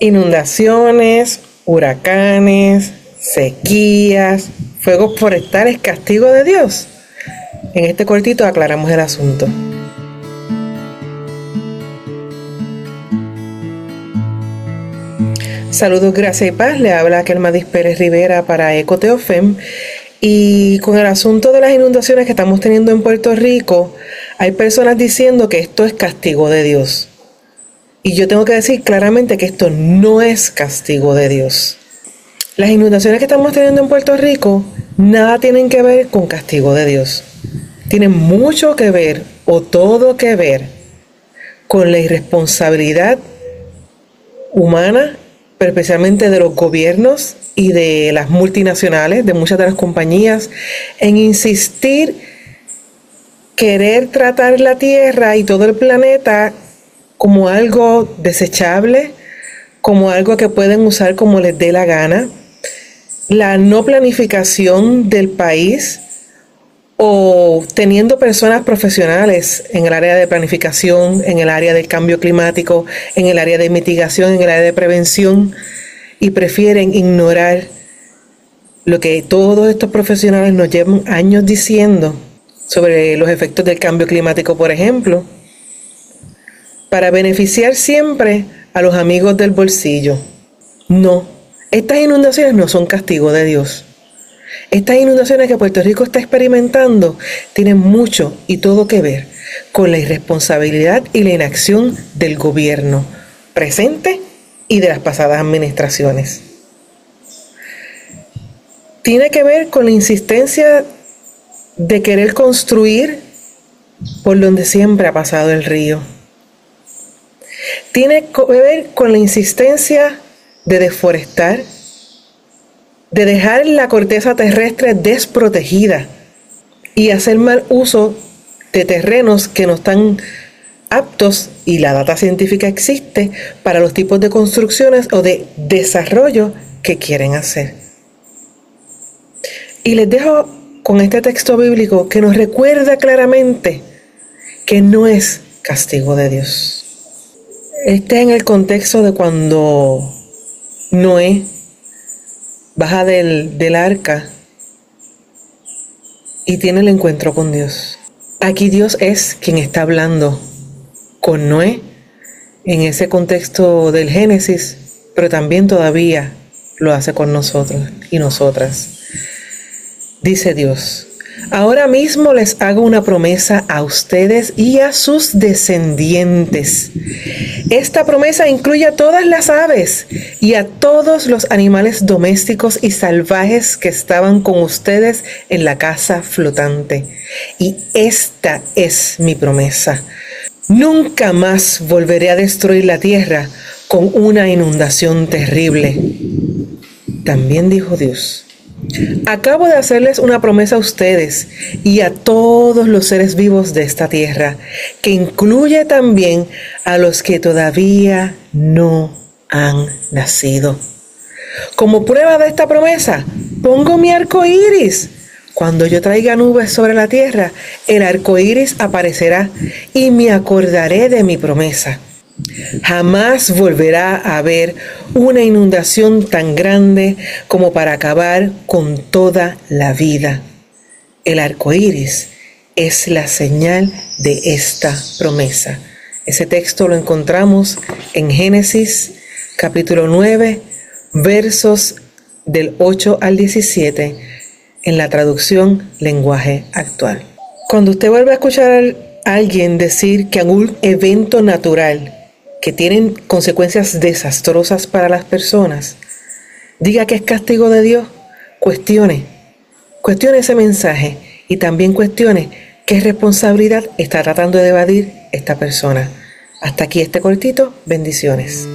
Inundaciones, huracanes, sequías, fuegos forestales, castigo de Dios. En este cortito aclaramos el asunto. Saludos, gracias y paz. Le habla Kelmadis Pérez Rivera para Ecoteofem. Y con el asunto de las inundaciones que estamos teniendo en Puerto Rico, hay personas diciendo que esto es castigo de Dios. Y yo tengo que decir claramente que esto no es castigo de Dios. Las inundaciones que estamos teniendo en Puerto Rico nada tienen que ver con castigo de Dios. Tienen mucho que ver o todo que ver con la irresponsabilidad humana, pero especialmente de los gobiernos y de las multinacionales, de muchas de las compañías, en insistir, querer tratar la Tierra y todo el planeta como algo desechable, como algo que pueden usar como les dé la gana. La no planificación del país o teniendo personas profesionales en el área de planificación, en el área del cambio climático, en el área de mitigación, en el área de prevención, y prefieren ignorar lo que todos estos profesionales nos llevan años diciendo sobre los efectos del cambio climático, por ejemplo, para beneficiar siempre a los amigos del bolsillo. No, estas inundaciones no son castigo de Dios. Estas inundaciones que Puerto Rico está experimentando tienen mucho y todo que ver con la irresponsabilidad y la inacción del gobierno presente y de las pasadas administraciones. Tiene que ver con la insistencia de querer construir por donde siempre ha pasado el río. Tiene que ver con la insistencia de deforestar, de dejar la corteza terrestre desprotegida y hacer mal uso de terrenos que no están aptos, y la data científica existe, para los tipos de construcciones o de desarrollo que quieren hacer. Y les dejo con este texto bíblico que nos recuerda claramente que no es castigo de Dios. Este es en el contexto de cuando Noé baja del arca y tiene el encuentro con Dios. Aquí Dios es quien está hablando con Noé en ese contexto del Génesis, pero también todavía lo hace con nosotros y nosotras. Dice Dios: ahora mismo les hago una promesa a ustedes y a sus descendientes. Esta promesa incluye a todas las aves y a todos los animales domésticos y salvajes que estaban con ustedes en la casa flotante. Y esta es mi promesa: nunca más volveré a destruir la tierra con una inundación terrible. También dijo Dios: acabo de hacerles una promesa a ustedes y a todos los seres vivos de esta tierra, que incluye también a los que todavía no han nacido. Como prueba de esta promesa, pongo mi arco iris. Cuando yo traiga nubes sobre la tierra, el arco iris aparecerá y me acordaré de mi promesa. Jamás volverá a haber una inundación tan grande como para acabar con toda la vida. El arco iris es la señal de esta promesa. Ese texto lo encontramos en Génesis capítulo 9, versos del 8 al 17, en la traducción lenguaje actual. Cuando usted vuelve a escuchar a alguien decir que algún evento natural que tienen consecuencias desastrosas para las personas, diga que es castigo de Dios, cuestione ese mensaje y también cuestione qué responsabilidad está tratando de evadir esta persona. Hasta aquí este cortito. Bendiciones.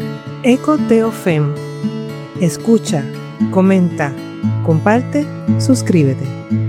Ecoteofem. Escucha, comenta, comparte, suscríbete.